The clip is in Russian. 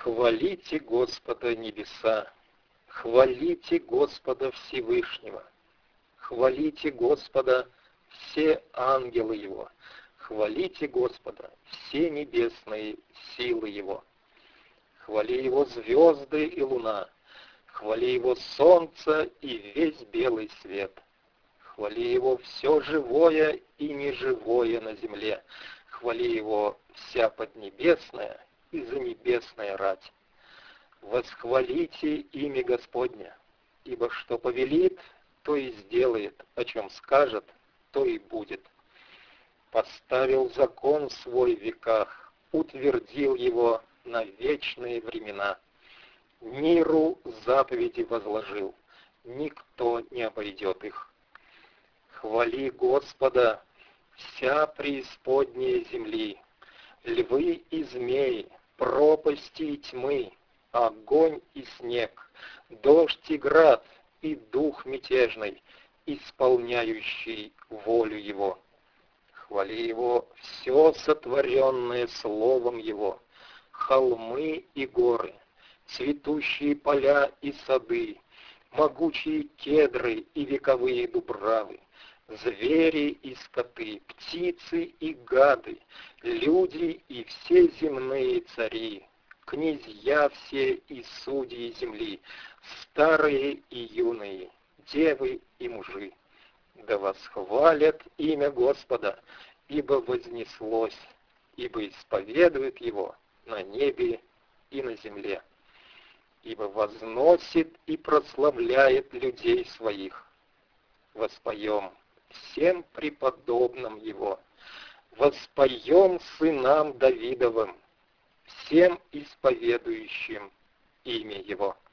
Хвалите Господа небеса, хвалите Господа Всевышнего, хвалите Господа все ангелы Его, хвалите Господа все небесные силы Его. Хвали Его звезды и луна, хвали Его солнце и весь белый свет. Хвали Его все живое и неживое на земле, хвали Его вся поднебесная и занебесная рать. Восхвалите имя Господня, ибо что повелит, то и сделает, о чем скажет, то и будет. Поставил закон свой в веках, утвердил его на вечные времена. Миру заповеди возложил, никто не обойдет их. Хвали Господа, вся преисподняя земли, львы и змеи, пропасти и тьмы, огонь и снег, дождь и град, и дух мятежный, исполняющий волю Его. Хвали Его все сотворенное словом Его, холмы и горы, цветущие поля и сады, могучие кедры и вековые дубравы, звери и скоты, птицы и гады, люди и все земные цари, князья все и судьи земли, старые и юные, девы и мужи. Да восхвалят имя Господа, ибо вознеслось, ибо исповедует Его на небе и на земле, ибо возносит и прославляет людей своих. Воспоем всем преподобным Его, воспоем сынам Давидовым, всем исповедующим имя Его.